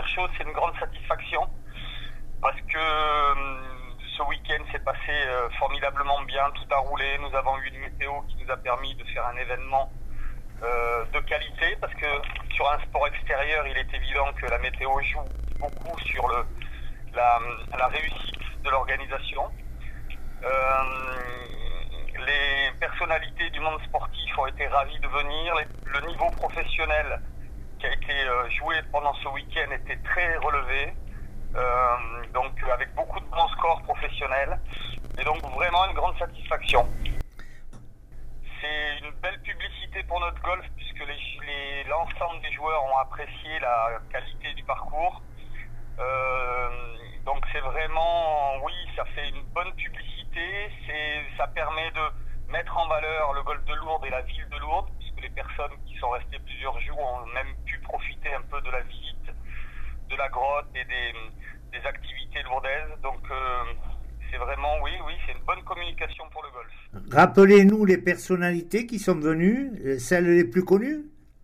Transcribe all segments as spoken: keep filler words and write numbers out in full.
chose, c'est une grande satisfaction parce que euh, ce week-end s'est passé euh, formidablement bien, tout a roulé. Nous avons eu une météo qui nous a permis de faire un événement euh, de qualité parce que sur un sport extérieur, il est évident que la météo joue beaucoup sur le, la, la réussite de l'organisation. Euh, les personnalités du monde sportif ont été ravies de venir. Le niveau professionnel qui a été euh, joué pendant ce week-end était très relevé, euh, donc avec beaucoup de bons scores professionnels, et donc vraiment une grande satisfaction. C'est une belle publicité pour notre golf puisque les, les, l'ensemble des joueurs ont apprécié la qualité du parcours. Euh, donc c'est vraiment, oui, ça fait une bonne publicité, c'est, ça permet de mettre en valeur le golf de Lourdes et la ville de Lourdes, puisque les personnes qui sont restées plusieurs jours ont même pu profiter un peu de la visite de la grotte et des, des activités lourdaises. Donc euh, c'est vraiment, oui, oui, c'est une bonne communication pour le golf. Rappelez-nous les personnalités qui sont venues, celles les plus connues.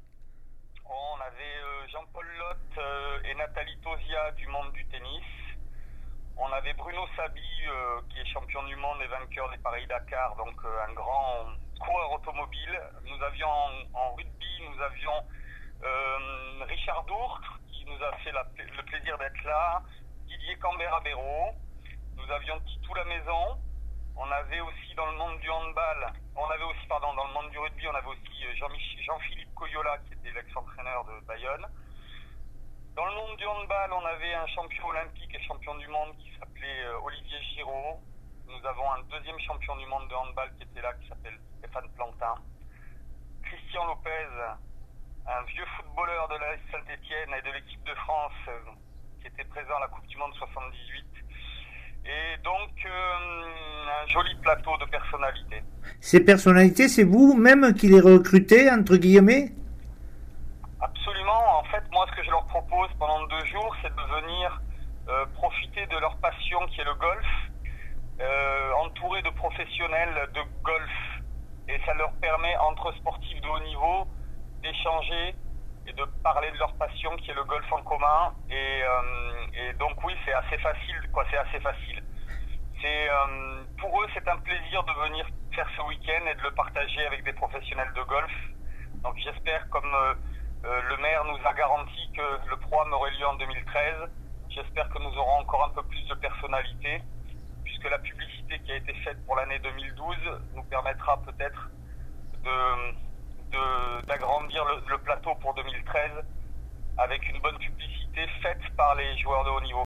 On avait euh, Jean-Paul Lotte euh, et Nathalie Tosia du monde du tennis. On avait Bruno Sabi euh, qui est champion du monde et vainqueur des Paris-Dakar, donc euh, un grand coureur automobile. Nous avions en, en rugby, nous avions euh, Richard Dourtre qui nous a fait la, le plaisir d'être là, Didier Cambert-Abéraud, nous avions Titou La Maison, on avait aussi dans le monde du handball, on avait aussi, pardon, dans le monde du rugby, on avait aussi Jean-Mich- Jean-Philippe Coyola qui était l'ex-entraîneur de Bayonne. Dans le monde du handball, on avait un champion olympique et champion du monde qui s'appelait euh, Olivier Giraud. Nous avons un deuxième champion du monde de handball qui était là, qui s'appelle Stéphane Plantin. Christian Lopez, un vieux footballeur de l'A S Saint-Étienne et de l'équipe de France euh, qui était présent à la Coupe du Monde soixante-dix-huit. Et donc, euh, un joli plateau de personnalités. Ces personnalités, c'est vous-même qui les recrutez, entre guillemets ? Absolument. En fait, moi, ce que je leur propose pendant deux jours, c'est de venir euh, profiter de leur passion qui est le golf, euh, entouré de professionnels de golf. Et ça leur permet, entre sportifs de haut niveau, d'échanger et de parler de leur passion qui est le golf en commun. Et, euh, et donc, oui, c'est assez facile, quoi. C'est assez facile. C'est, euh, pour eux, c'est un plaisir de venir faire ce week-end et de le partager avec des professionnels de golf. Donc, j'espère, comme euh, Euh, le maire nous a garanti que le Pro-Am aurait lieu en deux mille treize. J'espère que nous aurons encore un peu plus de personnalité, puisque la publicité qui a été faite pour l'année deux mille douze nous permettra peut-être de, de, d'agrandir le, le plateau pour deux mille treize avec une bonne publicité faite par les joueurs de haut niveau.